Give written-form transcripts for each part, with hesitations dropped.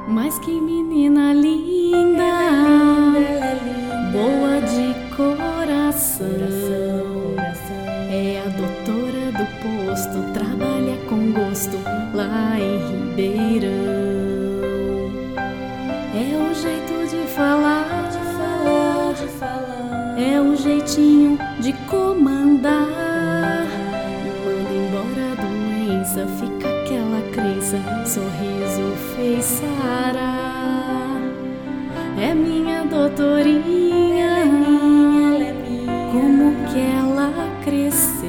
Mas que menina linda, boa de coração. É a doutora do posto, trabalha com gosto lá em Ribeirão. É o jeito de falar, é o jeitinho de comandar. Manda embora a doença, fica aquela crença, sorriso fez sarar. É minha doutorinha, como que ela cresceu.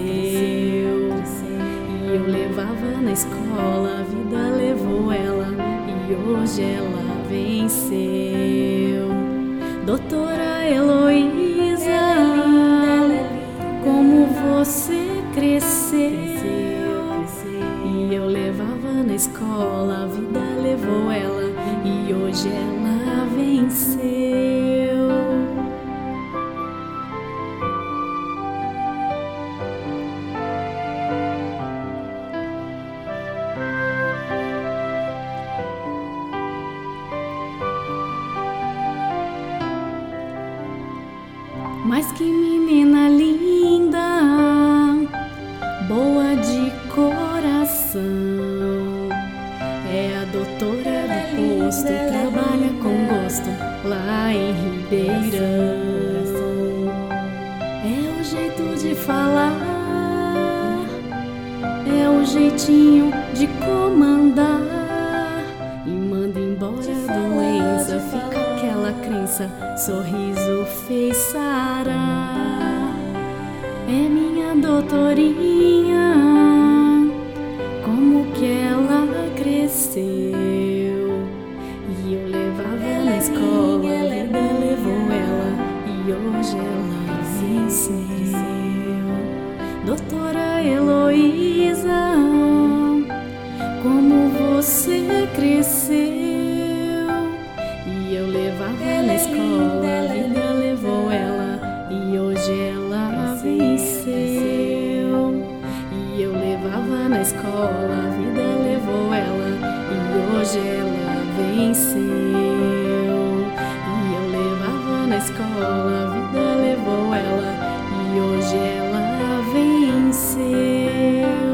E eu levava na escola, a vida levou ela e hoje ela venceu. Doutora Heloísa, como você cresceu. E eu levava na escola, a vida levou ela e hoje ela venceu. Mas que menina linda, boa de coração. É a doutora do posto, trabalha com gosto lá em Ribeirão. É o jeito de falar, é o jeitinho de comandar. E manda embora a doença, fica aquela crença, sorriso fez sarar. É minha doutorinha, como que ela cresceu. E eu levava na escola, a vida levou ela e hoje ela venceu. Doutora Heloísa, como você cresceu. E eu levava na escola, a vida levou ela e hoje ela venceu. E eu levava na escola, a vida levou ela e hoje ela venceu. E eu levava na escola, a vida levou ela e hoje ela venceu.